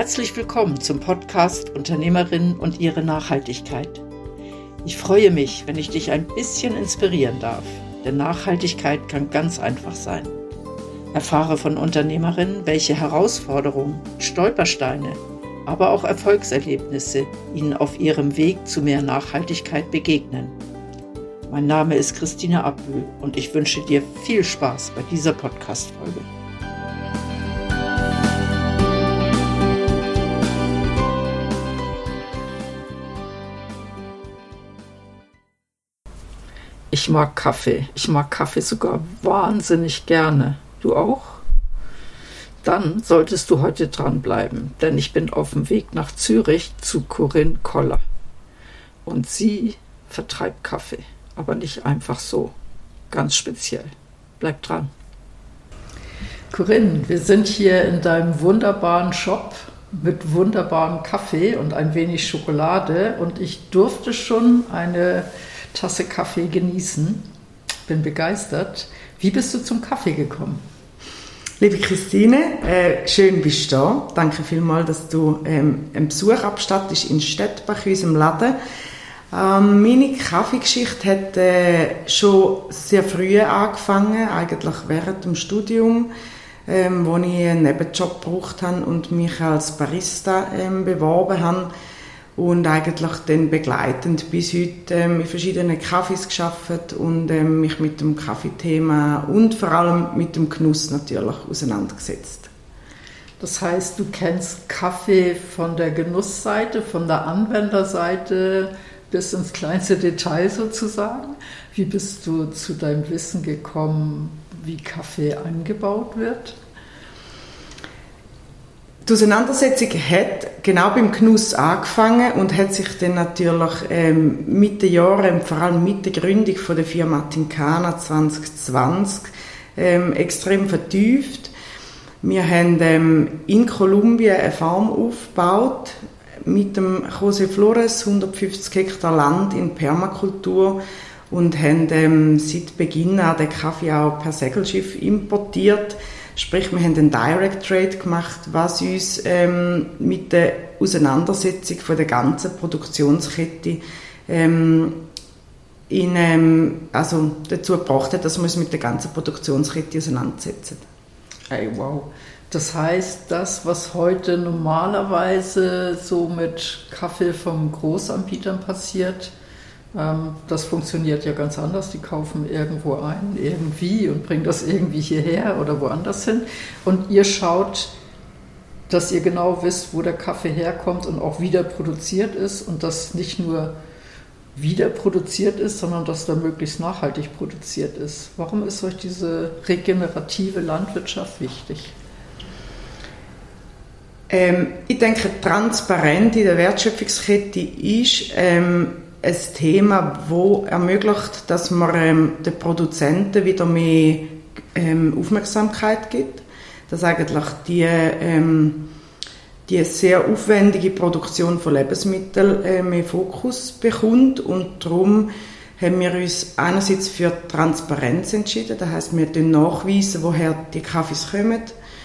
Herzlich willkommen zum Podcast Unternehmerinnen und ihre Nachhaltigkeit. Ich freue mich, wenn ich dich ein bisschen inspirieren darf, denn Nachhaltigkeit kann ganz einfach sein. Erfahre von Unternehmerinnen, welche Herausforderungen, Stolpersteine, aber auch Erfolgserlebnisse ihnen auf ihrem Weg zu mehr Nachhaltigkeit begegnen. Mein Name ist Christine Abühl und ich wünsche dir viel Spaß bei dieser Podcast-Folge. Ich mag Kaffee. Ich mag Kaffee sogar wahnsinnig gerne. Du auch? Dann solltest du heute dranbleiben, denn ich bin auf dem Weg nach Zürich zu Corinne Koller. Und sie vertreibt Kaffee, aber nicht einfach so. Ganz speziell. Bleib dran. Corinne, wir sind hier in deinem wunderbaren Shop mit wunderbarem Kaffee und ein wenig Schokolade und ich durfte schon eine Tasse Kaffee genießen. Bin begeistert. Wie bist du zum Kaffee gekommen? Liebe Christine, schön bist du da. Danke vielmals, dass du einen Besuch abstattest in Stettbach, in unserem Laden. Meine Kaffeegeschichte hat schon sehr früh angefangen, eigentlich während dem Studium, wo ich einen Nebenjob gebraucht habe und mich als Barista beworben habe. Und eigentlich dann begleitend bis heute in verschiedenen Cafés gearbeitet und mich mit dem Kaffeethema und vor allem mit dem Genuss natürlich auseinandergesetzt. Das heißt, du kennst Kaffee von der Genussseite, von der Anwenderseite bis ins kleinste Detail sozusagen. Wie bist du zu deinem Wissen gekommen, wie Kaffee angebaut wird? Die Auseinandersetzung hat genau beim Genuss angefangen und hat sich dann natürlich mit den Jahren, vor allem mit der Gründung von der Firma Tincana 2020, extrem vertieft. Wir haben in Kolumbien eine Farm aufgebaut mit dem José Flores, 150 Hektar Land in Permakultur und haben seit Beginn an den Kaffee auch per Segelschiff importiert. Sprich, wir haben einen Direct Trade gemacht, was uns mit der Auseinandersetzung von der ganzen Produktionskette dazu gebracht hat, dass wir uns mit der ganzen Produktionskette auseinandersetzen. Hey, wow. Das heißt, das, was heute normalerweise so mit Kaffee von Großanbietern passiert, das funktioniert ja ganz anders. Die kaufen irgendwo ein, irgendwie und bringen das irgendwie hierher oder woanders hin. Und ihr schaut, dass ihr genau wisst, wo der Kaffee herkommt und auch wieder produziert ist und das nicht nur wieder produziert ist, sondern dass da möglichst nachhaltig produziert ist. Warum ist euch diese regenerative Landwirtschaft wichtig? Ich denke, transparent in der Wertschöpfungskette ist ein Thema, das ermöglicht, dass man den Produzenten wieder mehr Aufmerksamkeit gibt, dass eigentlich die sehr aufwendige Produktion von Lebensmitteln mehr Fokus bekommt und darum haben wir uns einerseits für Transparenz entschieden, das heisst, wir nachweisen, woher die Kaffees kommen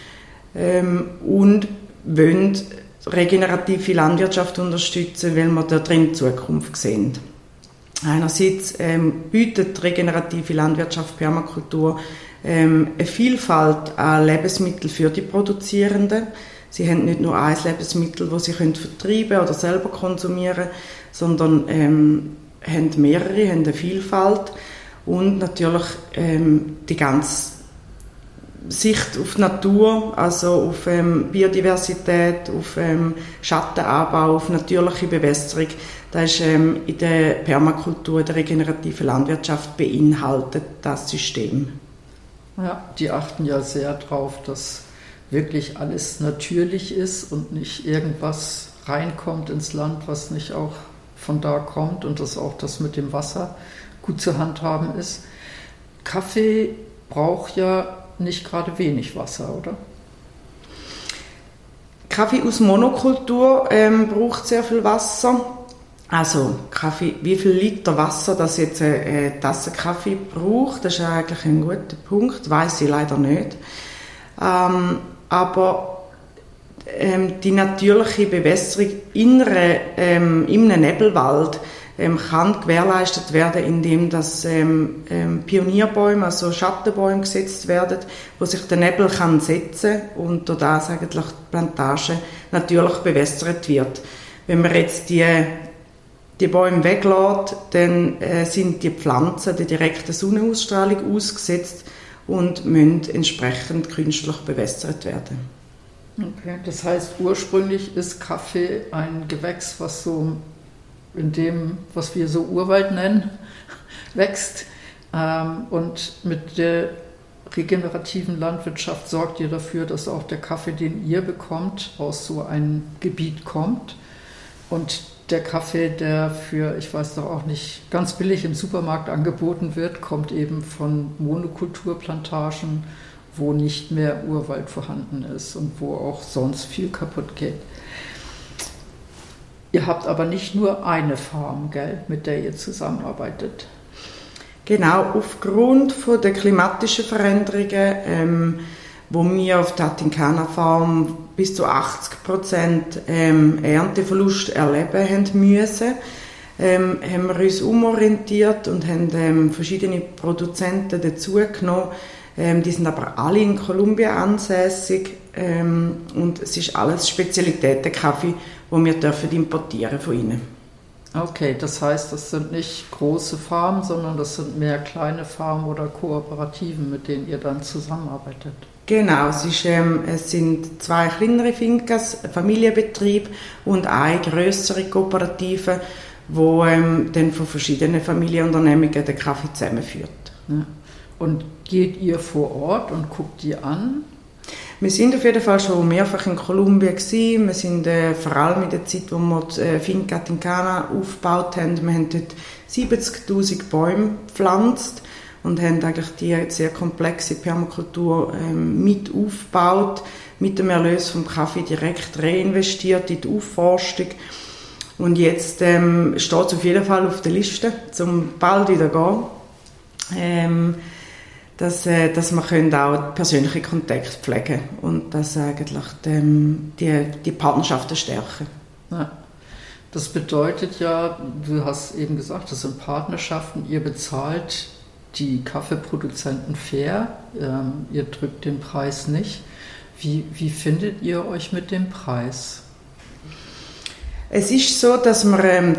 und wollen regenerative Landwirtschaft unterstützen, weil wir da drin die Zukunft sehen. Einerseits bietet regenerative Landwirtschaft Permakultur eine Vielfalt an Lebensmitteln für die Produzierenden. Sie haben nicht nur ein Lebensmittel, das sie vertreiben können oder selber konsumieren, sondern haben mehrere, haben eine Vielfalt und natürlich die ganze Sicht auf die Natur, also auf Biodiversität, auf Schattenanbau, auf natürliche Bewässerung. Das ist in der Permakultur, der regenerativen Landwirtschaft beinhaltet das System. Ja, die achten ja sehr darauf, dass wirklich alles natürlich ist und nicht irgendwas reinkommt ins Land, was nicht auch von da kommt und dass auch das mit dem Wasser gut zu handhaben ist. Kaffee braucht ja nicht gerade wenig Wasser, oder? Kaffee aus Monokultur braucht sehr viel Wasser. Also Kaffee, wie viel Liter Wasser das jetzt eine Tasse Kaffee braucht, das ist eigentlich ein guter Punkt, weiss ich leider nicht. Aber die natürliche Bewässerung in einem Nebelwald kann gewährleistet werden, indem dass Pionierbäume, also Schattenbäume gesetzt werden, wo sich der Nebel kann setzen und durch das eigentlich die Plantage natürlich bewässert wird. Wenn man jetzt die Bäume weglässt, dann sind die Pflanzen der direkten Sonnenausstrahlung ausgesetzt und müssen entsprechend künstlich bewässert werden. Okay, das heißt, ursprünglich ist Kaffee ein Gewächs, was so in dem, was wir so Urwald nennen, wächst. Und mit der regenerativen Landwirtschaft sorgt ihr dafür, dass auch der Kaffee, den ihr bekommt, aus so einem Gebiet kommt. Und der Kaffee, der für, ich weiß doch auch nicht, ganz billig im Supermarkt angeboten wird, kommt eben von Monokulturplantagen, wo nicht mehr Urwald vorhanden ist und wo auch sonst viel kaputt geht. Ihr habt aber nicht nur eine Farm, gell, mit der ihr zusammenarbeitet. Genau, aufgrund von der klimatischen Veränderungen, wo wir auf der Atincana Farm bis zu 80% Ernteverlust erleben haben müssen, haben wir uns umorientiert und haben verschiedene Produzenten dazugenommen. Die sind aber alle in Kolumbien ansässig und es ist alles Spezialitätenkaffee, die wir dürfen importieren von ihnen. Okay, das heißt, das sind nicht große Farmen, sondern das sind mehr kleine Farmen oder Kooperativen, mit denen ihr dann zusammenarbeitet. Genau, es sind 2 kleinere Fincas, ein Familienbetrieb und eine grössere Kooperative, wo dann von verschiedenen Familienunternehmungen den Kaffee zusammenführt. Ja. Und geht ihr vor Ort und guckt die an? Wir sind auf jeden Fall schon mehrfach in Kolumbien gewesen. Wir sind vor allem in der Zeit, wo wir die Finca Atincana aufgebaut haben. Wir haben dort 70'000 Bäume gepflanzt und haben eigentlich die sehr komplexe Permakultur mit aufgebaut, mit dem Erlös vom Kaffee direkt reinvestiert in die Aufforstung. Und jetzt steht es auf jeden Fall auf der Liste, um bald wieder zu gehen. Dass wir auch persönliche Kontakte pflegen und dass eigentlich die Partnerschaften stärken. Ja. Das bedeutet ja, du hast eben gesagt, das sind Partnerschaften, ihr bezahlt die Kaffeeproduzenten fair, ihr drückt den Preis nicht. Wie findet ihr euch mit dem Preis? Es ist so, dass wir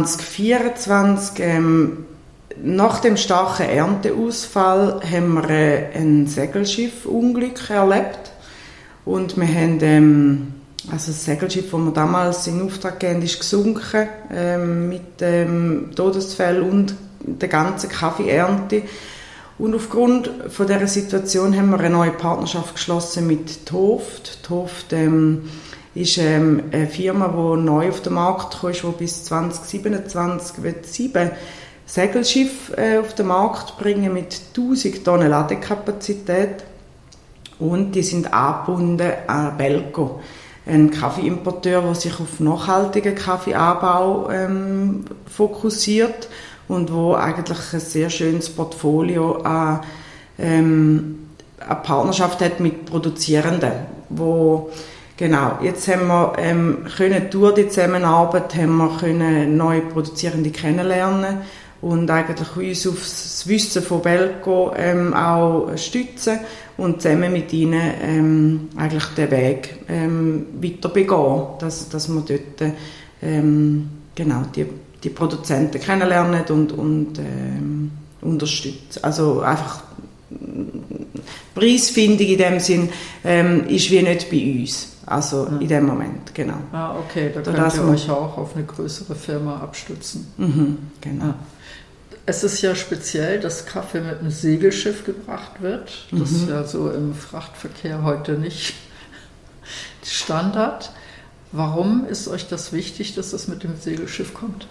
2024 nach dem starken Ernteausfall haben wir ein Segelschiffunglück erlebt und wir haben also das Segelschiff, das wir damals in Auftrag gegeben haben, ist gesunken mit dem Todesfall und der ganzen Kaffeeernte. Und aufgrund von dieser Situation haben wir eine neue Partnerschaft geschlossen mit Toft. Toft ist eine Firma, die neu auf den Markt gekommen ist, die bis 2027 7 Segelschiffe auf den Markt bringen mit 1000 Tonnen Ladekapazität und die sind angebunden an Belco, ein Kaffeeimporteur, der sich auf nachhaltigen Kaffeeanbau fokussiert und wo eigentlich ein sehr schönes Portfolio an Partnerschaft hat mit Produzierenden, wo genau, jetzt haben wir können durch die Zusammenarbeit haben wir können neue Produzierende kennenlernen und eigentlich uns auf das Wissen von Belco auch stützen und zusammen mit ihnen eigentlich den Weg weiter begehen, dass wir dort genau die Produzenten kennenlernen und unterstützen. Also einfach Preisfindung in dem Sinn ist wie nicht bei uns. Also in dem Moment, genau. Ah, okay, da könnt ihr euch auch auf eine größere Firma abstützen. Mhm, genau. Ah. Es ist ja speziell, dass Kaffee mit einem Segelschiff gebracht wird. Das ist ja so im Frachtverkehr heute nicht Standard. Warum ist euch das wichtig, dass das mit dem Segelschiff kommt?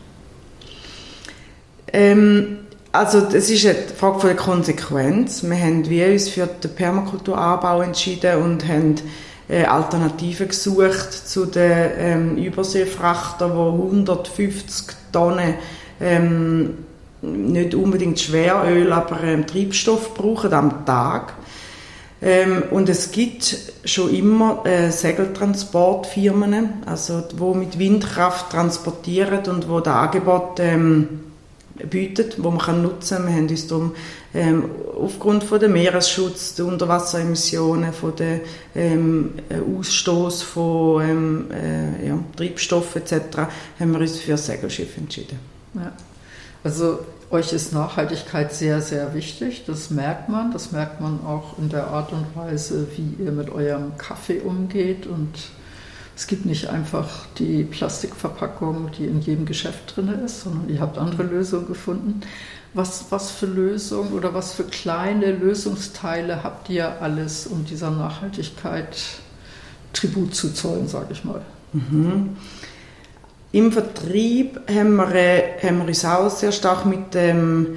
Also das ist eine Frage von der Konsequenz. Wir haben uns für den Permakulturanbau entschieden und haben Alternativen gesucht zu den Überseefrachtern, die 150 Tonnen nicht unbedingt Schweröl, aber Treibstoff brauchen am Tag. Und es gibt schon immer Segeltransportfirmen, also die mit Windkraft transportieren und wo das Angebot bietet, wo man kann nutzen. Wir haben uns darum aufgrund von dem Meeresschutz, der Unterwasseremissionen, von der Ausstoß von Treibstoff etc. haben wir uns für das Segelschiff entschieden. Ja. Also euch ist Nachhaltigkeit sehr, sehr wichtig. Das merkt man. Das merkt man auch in der Art und Weise, wie ihr mit eurem Kaffee umgeht. Und es gibt nicht einfach die Plastikverpackung, die in jedem Geschäft drin ist, sondern ihr habt andere Lösungen gefunden. Was für Lösungen oder was für kleine Lösungsteile habt ihr alles, um dieser Nachhaltigkeit Tribut zu zollen, sage ich mal? Mhm. Im Vertrieb haben wir uns auch sehr stark mit der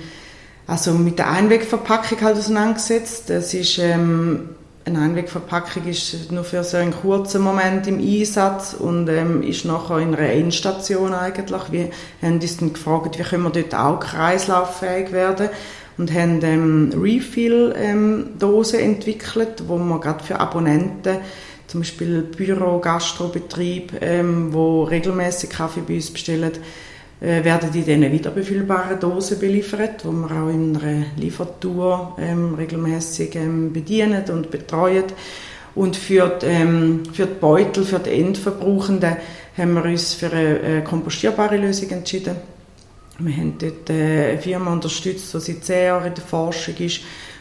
Einwegverpackung halt auseinandergesetzt. Das ist, eine Einwegverpackung ist nur für so einen kurzen Moment im Einsatz und ist nachher in einer Endstation eigentlich. Wir haben uns dann gefragt, wie können wir dort auch kreislauffähig werden und haben Refill-Dosen entwickelt, wo wir gerade für Abonnenten, zum Beispiel Büro, Gastrobetrieb, wo regelmäßig Kaffee bei uns bestellen, werden in diesen wiederbefüllbaren Dosen beliefert, wo wir auch in einer Liefertour regelmäßig bedienen und betreuen. Und für die Beutel, für die Endverbrauchenden, haben wir uns für eine kompostierbare Lösung entschieden. Wir haben dort eine Firma unterstützt, die seit 10 Jahren in der Forschung ist,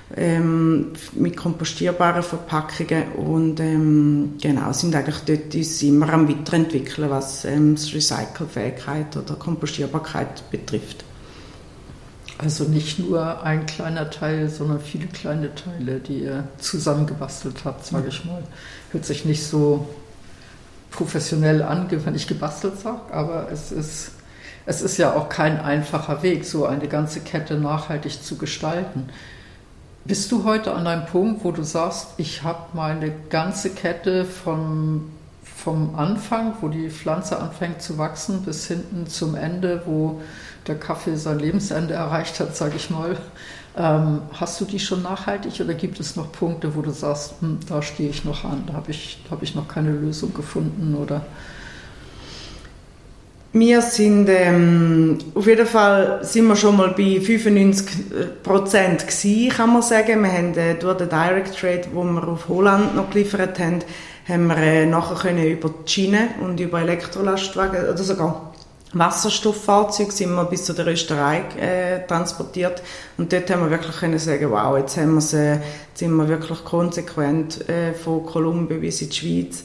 mit kompostierbaren Verpackungen und sind eigentlich dort uns immer am Weiterentwickeln, was Recycelfähigkeit oder Kompostierbarkeit betrifft. Also nicht nur ein kleiner Teil, sondern viele kleine Teile, die ihr zusammengebastelt habt, sage ich mal. Hört sich nicht so professionell an, wenn ich gebastelt sage, aber es ist ja auch kein einfacher Weg, so eine ganze Kette nachhaltig zu gestalten. Bist du heute an einem Punkt, wo du sagst, ich habe meine ganze Kette vom Anfang, wo die Pflanze anfängt zu wachsen, bis hinten zum Ende, wo der Kaffee sein Lebensende erreicht hat, sage ich mal. Hast du die schon nachhaltig oder gibt es noch Punkte, wo du sagst, da stehe ich noch an, da hab ich noch keine Lösung gefunden oder... Wir sind, auf jeden Fall sind wir schon mal bei 95% gewesen, kann man sagen. Wir haben durch den Direct Trade, wo wir auf Holland noch geliefert haben wir nachher können über die Schiene und über Elektrolastwagen oder sogar Wasserstofffahrzeuge sind wir bis zu der Rösterei transportiert. Und dort haben wir wirklich können sagen, wow, jetzt sind wir wirklich konsequent von Kolumbien bis in die Schweiz.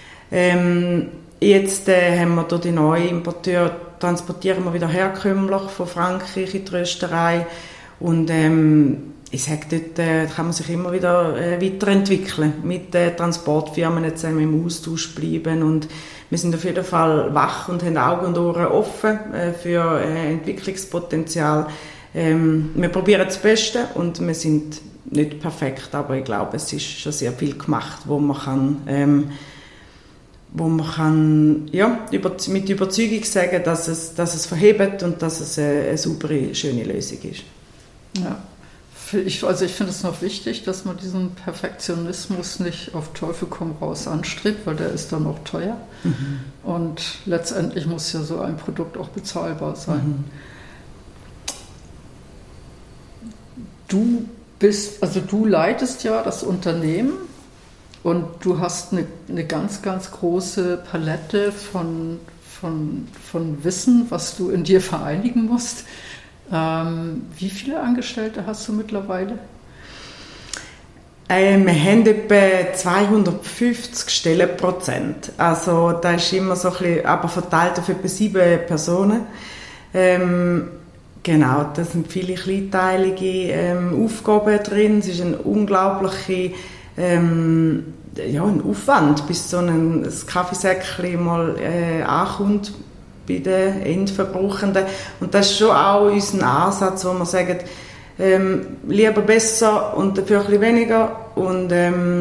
Jetzt haben wir durch die neuen Importeure, transportieren wir wieder herkömmlich von Frankreich in die Rösterei und ich sage, dort kann man sich immer wieder weiterentwickeln, mit den Transportfirmen zusammen im Austausch bleiben und wir sind auf jeden Fall wach und haben Augen und Ohren offen für Entwicklungspotenzial. Wir probieren das Beste und wir sind nicht perfekt, aber ich glaube, es ist schon sehr viel gemacht, wo man kann mit Überzeugung sagen, dass es verhebt und dass es eine saubere, schöne Lösung ist. Ja. Ich finde es noch wichtig, dass man diesen Perfektionismus nicht auf Teufel komm raus anstrebt, weil der ist dann auch teuer. Mhm. Und letztendlich muss ja so ein Produkt auch bezahlbar sein. Mhm. Du leitest ja das Unternehmen. Und du hast eine ganz, ganz große Palette von Wissen, was du in dir vereinigen musst. Wie viele Angestellte hast du mittlerweile? Wir haben etwa 250 Stellenprozent. Also da ist immer so ein bisschen, aber verteilt auf etwa 7 Personen. Genau, da sind viele kleinteilige Aufgaben drin. Es ist eine unglaubliche ein Aufwand, bis so ein Kaffeesäckchen mal ankommt bei den Endverbrauchenden. Und das ist schon auch unser Ansatz, wo wir sagen, lieber besser und dafür ein bisschen weniger. Und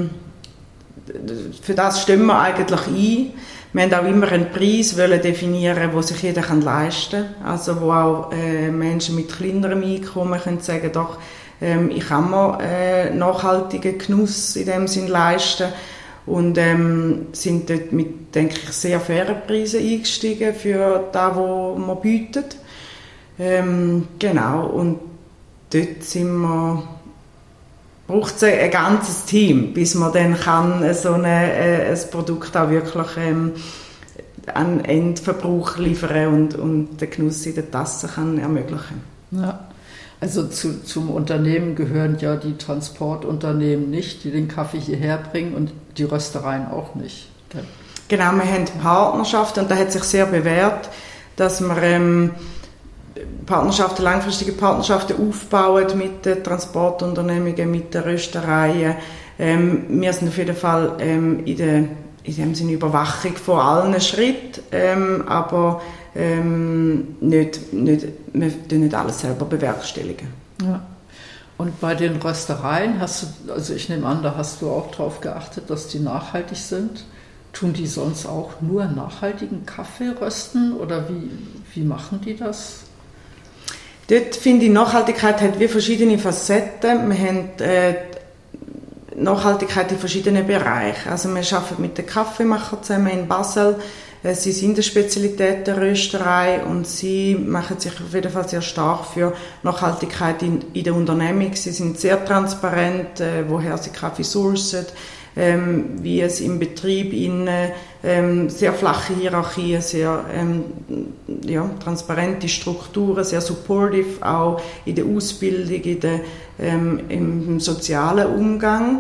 für das stehen wir eigentlich ein. Wir haben auch immer einen Preis definieren, den sich jeder leisten kann. Also wo auch Menschen mit kleinerem Einkommen können sagen, doch, ich kann mir nachhaltigen Genuss in dem Sinn leisten und sind dort mit, denke ich, sehr fairen Preisen eingestiegen für das, was man bietet. Genau, und dort braucht es ein ganzes Team, bis man dann kann so ein Produkt auch wirklich an Endverbrauch liefern und den Genuss in der Tasse kann ermöglichen. Ja. Also zum Unternehmen gehören ja die Transportunternehmen nicht, die den Kaffee hierher bringen und die Röstereien auch nicht. Genau, wir haben Partnerschaften und da hat sich sehr bewährt, dass wir langfristige Partnerschaften aufbauen mit den Transportunternehmungen, mit den Röstereien. Wir sind auf jeden Fall in dem Sinne Überwachung von allen Schritten, aber wir tun nicht alles selber bewerkstelligen. Ja. Und bei den Röstereien also ich nehme an, da hast du auch darauf geachtet, dass die nachhaltig sind. Tun die sonst auch nur nachhaltigen Kaffee rösten oder wie machen die das? Dort finde ich, Nachhaltigkeit hat wie verschiedene Facetten. Wir haben Nachhaltigkeit in verschiedenen Bereichen. Also wir arbeiten mit den Kaffeemachern zusammen in Basel. Sie sind eine Spezialitätenrösterei und sie machen sich auf jeden Fall sehr stark für Nachhaltigkeit in der Unternehmung. Sie sind sehr transparent, woher sie Kaffee sourcen, wie es im Betrieb sehr flache Hierarchien, sehr transparente Strukturen, sehr supportive, auch in der Ausbildung, im sozialen Umgang.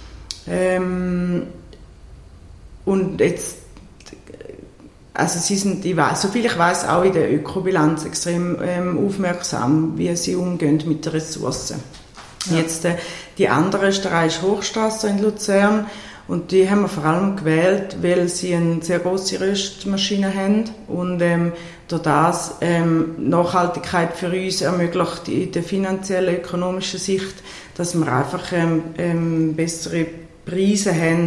Und jetzt, also sie sind, soviel ich weiß, auch in der Ökobilanz extrem aufmerksam, wie sie umgehen mit den Ressourcen. Ja. Jetzt die andere Rösterei ist Hochstrasser in Luzern und die haben wir vor allem gewählt, weil sie eine sehr grosse Röstmaschine haben und durch das Nachhaltigkeit für uns ermöglicht in der finanziellen, ökonomischen Sicht, dass wir einfach bessere Preise haben,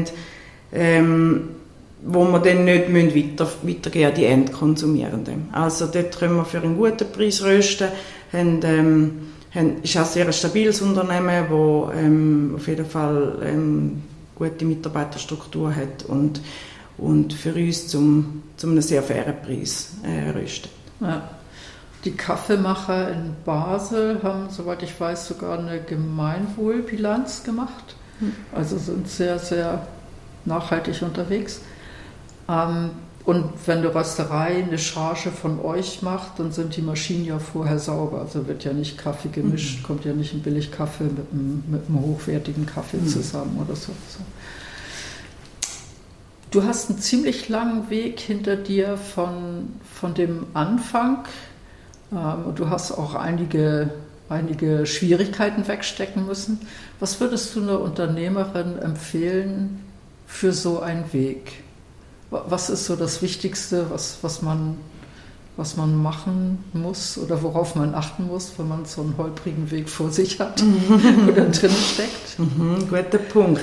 wo wir dann nicht weitergehen an die Endkonsumierenden. Also dort können wir für einen guten Preis rösten, ist auch sehr ein stabiles Unternehmen, das auf jeden Fall gute Mitarbeiterstruktur hat und für uns zum einem sehr fairen Preis röstet. Ja. Die Kaffeemacher in Basel haben, soweit ich weiß, sogar eine Gemeinwohlbilanz gemacht. Also sind sehr, sehr nachhaltig unterwegs. Und wenn eine Rösterei eine Charge von euch macht, dann sind die Maschinen ja vorher sauber. Also wird ja nicht Kaffee gemischt, kommt ja nicht ein Billigkaffee mit einem hochwertigen Kaffee zusammen oder so. Du hast einen ziemlich langen Weg hinter dir von dem Anfang. Und du hast auch einige Schwierigkeiten wegstecken müssen. Was würdest du einer Unternehmerin empfehlen für so einen Weg? Was ist so das Wichtigste, was man machen muss oder worauf man achten muss, wenn man so einen holprigen Weg vor sich hat oder drin steckt? Guter Punkt.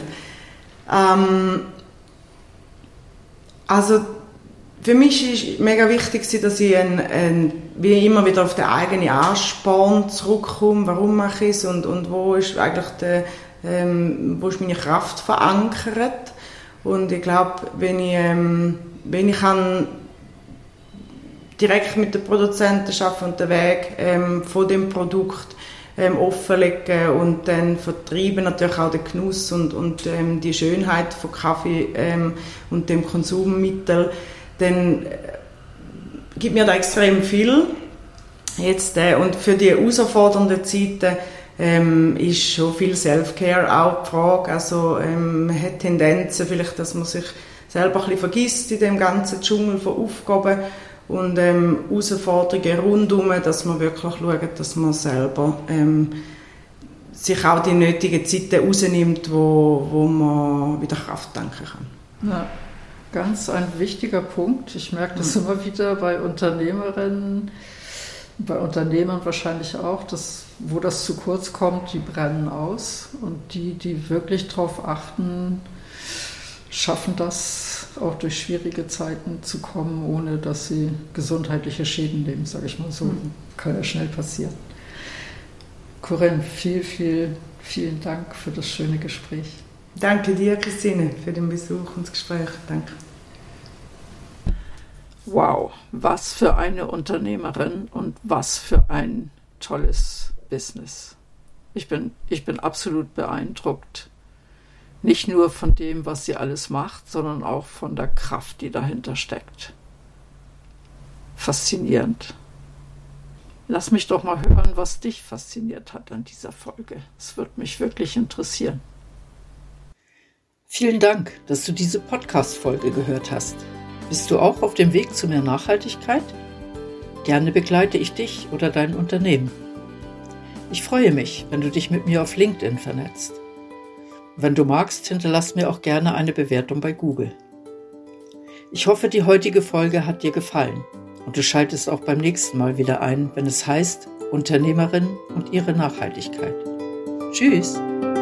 Also für mich ist mega wichtig, dass ich wie immer wieder auf den eigenen Ansporn zurückkomme. Warum mache ich es und wo ist eigentlich wo ist meine Kraft verankert? Und ich glaube, wenn ich kann direkt mit den Produzenten arbeiten und den Weg von dem Produkt offenlegen und dann vertreiben natürlich auch den Genuss und die Schönheit von Kaffee und dem Konsummittel, dann gibt mir da extrem viel. Jetzt, und für die herausfordernden Zeiten ist schon viel Self-Care auch die Frage. Also man hat Tendenzen vielleicht, dass man sich selber ein bisschen vergisst in dem ganzen Dschungel von Aufgaben und Herausforderungen rundherum, dass man wirklich schaut, dass man selber sich auch die nötigen Zeiten rausnimmt, wo man wieder Kraft tanken kann. Ja, ganz ein wichtiger Punkt. Ich merke das immer wieder bei Unternehmerinnen, bei Unternehmern wahrscheinlich auch, wo das zu kurz kommt, die brennen aus und die wirklich darauf achten, schaffen das auch durch schwierige Zeiten zu kommen, ohne dass sie gesundheitliche Schäden nehmen, sage ich mal so. Kann ja schnell passieren. Corinne, vielen Dank für das schöne Gespräch. Danke dir, Christine, für den Besuch und das Gespräch. Danke. Wow, was für eine Unternehmerin und was für ein tolles Business. Ich bin absolut beeindruckt. Nicht nur von dem, was sie alles macht, sondern auch von der Kraft, die dahinter steckt. Faszinierend. Lass mich doch mal hören, was dich fasziniert hat an dieser Folge. Es würde mich wirklich interessieren. Vielen Dank, dass du diese Podcast-Folge gehört hast. Bist du auch auf dem Weg zu mehr Nachhaltigkeit? Gerne begleite ich dich oder dein Unternehmen. Ich freue mich, wenn du dich mit mir auf LinkedIn vernetzt. Wenn du magst, hinterlass mir auch gerne eine Bewertung bei Google. Ich hoffe, die heutige Folge hat dir gefallen und du schaltest auch beim nächsten Mal wieder ein, wenn es heißt Unternehmerin und ihre Nachhaltigkeit. Tschüss!